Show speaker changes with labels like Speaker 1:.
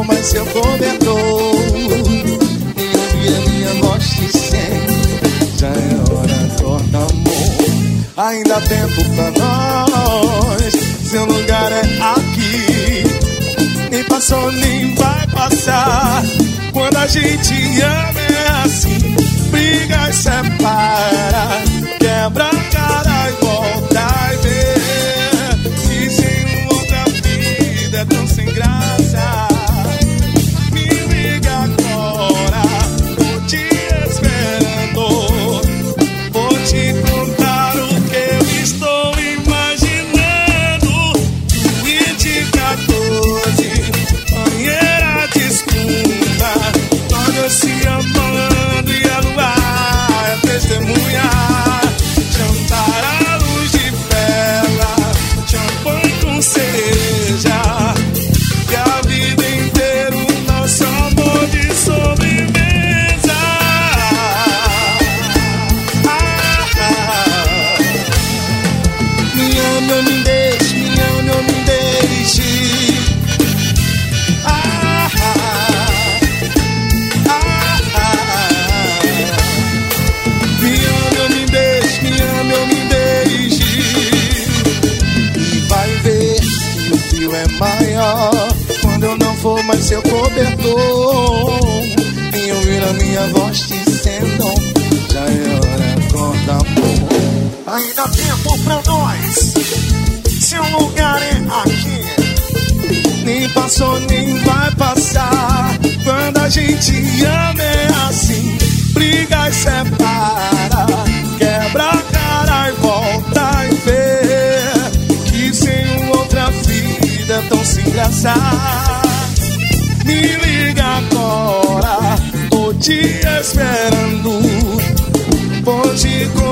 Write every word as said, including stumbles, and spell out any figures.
Speaker 1: for mais seu cobertor e ouvir a minha voz dizendo: já é hora, acorda, amor. Ainda há tempo pra nós, seu lugar é aqui. Nem passou, nem vai passar. Quando a gente ama é assim, briga e separa, quebra a cara e volta e vê. E sem outra vida é tão sem graça. Me liga agora, tô te esperando. Vou te contar o que eu estou imaginando. vinte e quatorze, banheira de espuma, nós se amando e a lua é testemunha. Jantar à luz de vela, champanhe com cereja, e a vida inteira o nosso amor de sobremesa. Ah, ah. Me ame ou me deixe, me ame ou me deixe. Ah, ah. Ah, ah. Me ame ou me deixe, me ame ou me deixe. E vai ver que o frio é maior quando eu não for mais seu cobertor e ouvir a minha voz dizendo: já é hora, acorda, amor. Ainda há tempo pra nós, seu lugar é aqui. Nem passou, nem vai passar. Quando a gente ama é assim, briga e separa, quebra a cara e volta e vê. Que sem outra vida é tão sem graça. Me liga agora, tô te esperando. Vou te contar